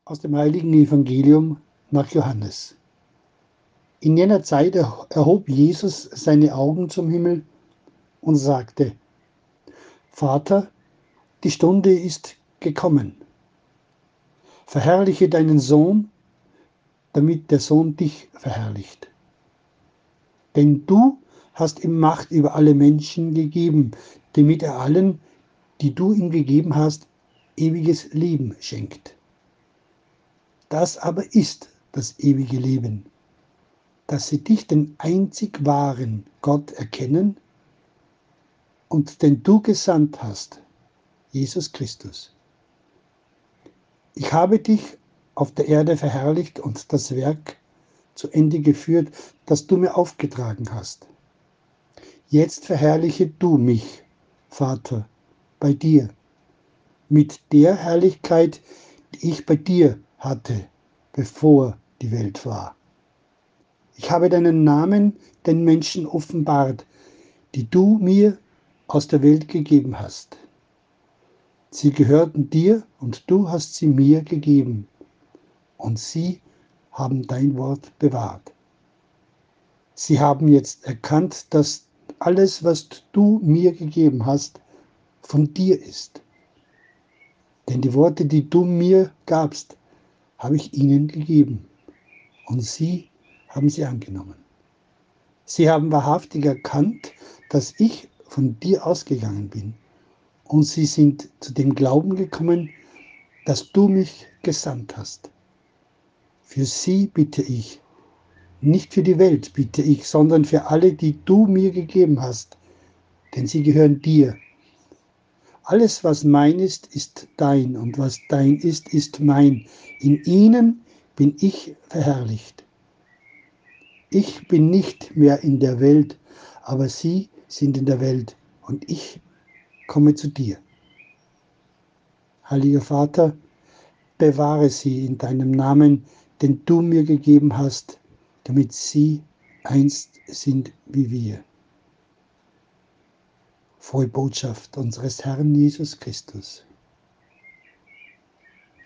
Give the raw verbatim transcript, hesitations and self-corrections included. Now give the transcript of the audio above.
Aus dem heiligen Evangelium nach Johannes. In jener Zeit erhob Jesus seine Augen zum Himmel und sagte: Vater, die Stunde ist gekommen. Verherrliche deinen Sohn, damit der Sohn dich verherrlicht. Denn du hast ihm Macht über alle Menschen gegeben, damit er allen, die du ihm gegeben hast, ewiges Leben schenkt. Das aber ist das ewige Leben, dass sie dich, den einzig wahren Gott, erkennen und den du gesandt hast, Jesus Christus. Ich habe dich auf der Erde verherrlicht und das Werk zu Ende geführt, das du mir aufgetragen hast. Jetzt verherrliche du mich, Vater, bei dir, mit der Herrlichkeit, die ich bei dir hatte, bevor die Welt war. Ich habe deinen Namen den Menschen offenbart, die du mir aus der Welt gegeben hast. Sie gehörten dir und du hast sie mir gegeben, und sie haben dein Wort bewahrt. Sie haben jetzt erkannt, dass alles, was du mir gegeben hast, von dir ist. Denn die Worte, die du mir gabst, habe ich ihnen gegeben, und sie haben sie angenommen. Sie haben wahrhaftig erkannt, dass ich von dir ausgegangen bin, und sie sind zu dem Glauben gekommen, dass du mich gesandt hast. Für sie bitte ich, nicht für die Welt bitte ich, sondern für alle, die du mir gegeben hast, denn sie gehören dir. Alles, was mein ist, ist dein, und was dein ist, ist mein. In ihnen bin ich verherrlicht. Ich bin nicht mehr in der Welt, aber sie sind in der Welt, und ich komme zu dir. Heiliger Vater, bewahre sie in deinem Namen, den du mir gegeben hast, damit sie einst sind wie wir. Frohe Botschaft unseres Herrn Jesus Christus.